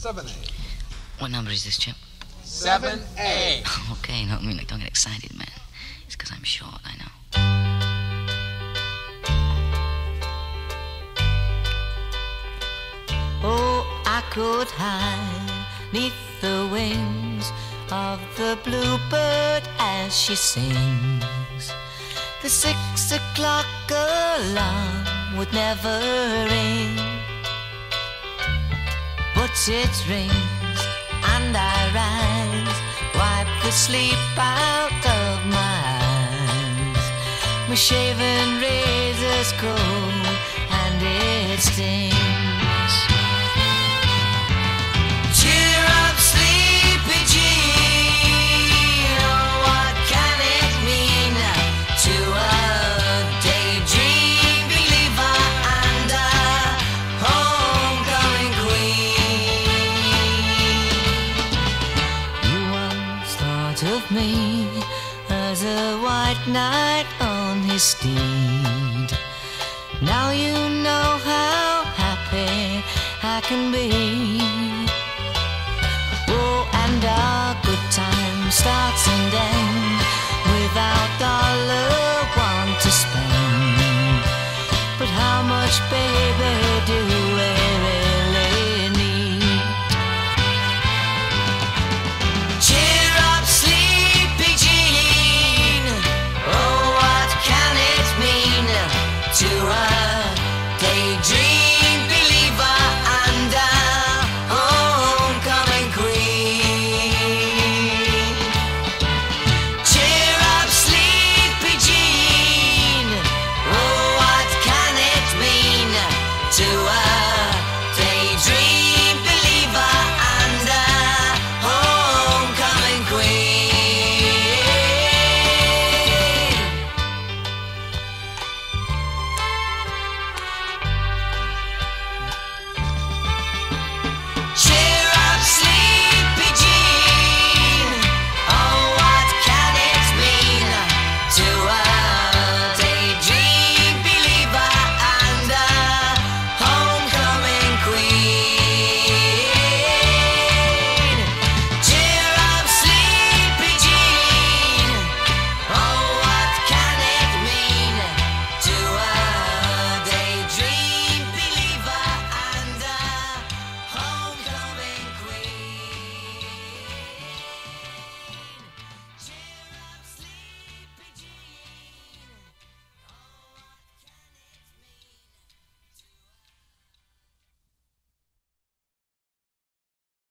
7A. What number is this, Chip? 7A. Okay, no, I mean, like, don't get excited, man. It's because I'm short, I know. Oh, I could hide neath the wings of the bluebird as she sings. The 6 o'clock alarm would never ring, but it rings and I rise, wipe the sleep out of my eyes. My shaven razor's cold and it stings. Cheer up, sleepy Jean. Oh, what can it mean to a daydream believer and a homecoming queen? You once thought of me as a white knight on his steed. Now you know how happy I can be. Oh, and our good time starts and ends.